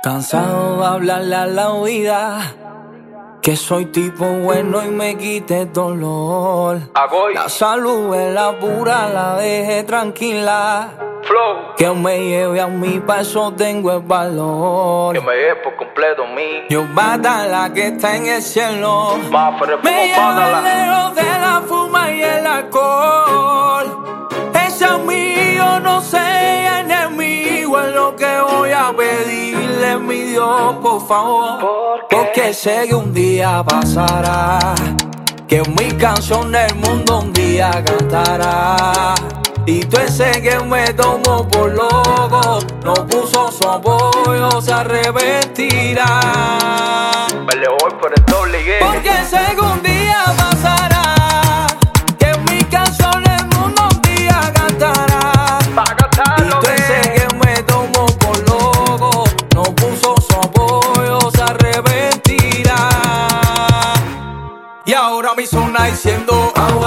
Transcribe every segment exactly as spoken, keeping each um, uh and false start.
Cansado de hablarle a la vida que soy tipo bueno y me quite dolor. Agoy. La salud es la pura, la deje tranquila. Flow. Que me lleve a mí, pa' eso tengo el valor. Que me lleve por completo mí. Yo bata la que está en el cielo. Más fuerte, Me llevo bátala. lejos de la fuma y el alcohol. Ese amigo no sea enemigo, es lo que voy a pedirle, mi Dios, por favor. ¿Por qué? Porque sé que un día pasará, que mi canción del mundo un día cantará. Y tú ese que me tomó por loco, no puso su apoyo, se arrepentirá. Me le voy por el doble gay. Porque sé que un día pasará, que mi canción del mundo un día cantará. Pa' Y cantarlo tú ese bien. que me tomó por loco, no puso su apoyo, se arrepentirá. Y ahora mi zona diciendo agua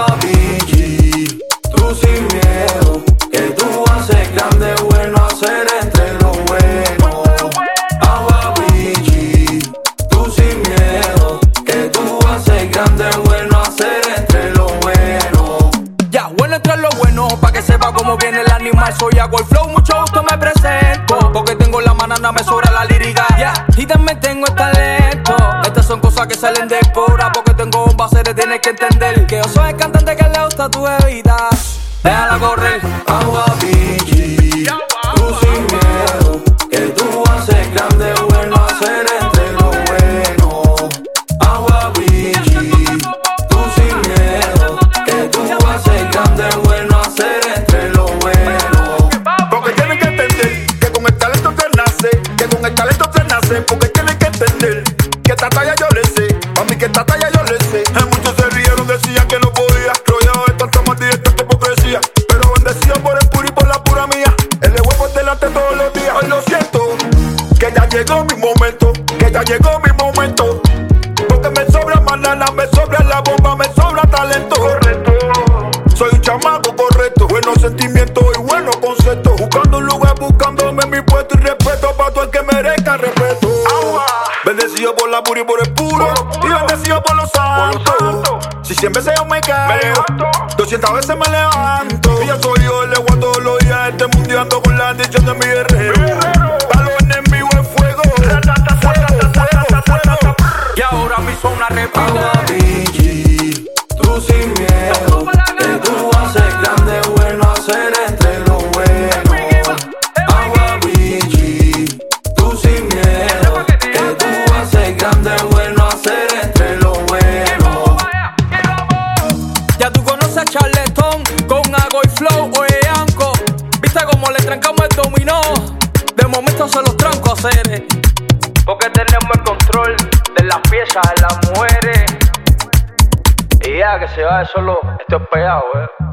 Bigi, tú sin miedo, que tú haces grande, bueno hacer entre lo bueno. Agua Bigi, tú sin miedo, que tú haces grande, bueno hacer entre lo bueno. Ya, bueno entre lo bueno, pa' que sepa cómo viene el animal. Soy Agua y Flow, mucho gusto me presento, porque tengo la manana, me sobra la lírica. Ya, y también tengo el talento. Estas son cosas que salen de cora, porque tengo un base, tienes que entender que yo soy el cantante que le gusta tu bebida. Déjala correr. Agua Bigi, tú sin miedo, que tú haces grande, bueno hacer entre lo bueno. Agua Bigi, tú sin miedo, que tú haces grande, bueno hacer entre lo bueno. Porque tienen que entender que con el talento se nace, que con el talento se nace. Porque tienen que entender que esta talla yo le sé, a mí que esta talla yo le sé. Hay muchos se rieron, decían que no podía, rodeado de tanta maldad y tanta hipocresía, pero bendecido por el puro y por la pura mía. El de huevo delante todos los días. Hoy lo siento, que ya llegó mi momento, que ya llegó mi momento. Porque me sobra banana, me sobra la bomba, me sobra talento. Correcto. Soy un chamaco correcto, buenos sentimientos y buenos conceptos. Buscando un lugar, buscándome mi puesto y respeto para todo el que merezca respeto. Agua. Bendecido por la pura y por el puro, y bendecido por los santos. Si cien veces yo me caigo, doscientas veces me levanto. Y yo soy yo, le voy todos los días este mundo ando con la dicha de mi guerrero. Para los enemigos es fuego, fuego, fuego, fuego. Y ahora mi zona repite. Agua Bigi, tú sin miedo, que tú haces grande, bueno hacer entre lo bueno. Agua Bigi, tú sin miedo, que tú haces grande, bueno hacer entre lo bueno. Ya tú conoces a Charletón con Agua y Flow o Yanko. Viste como le trancamos el dominó, de momento se los tranco a hacer. Porque tenemos el control de las piezas, de las mujeres. Y ya que se va de solo, esto es pegado, eh.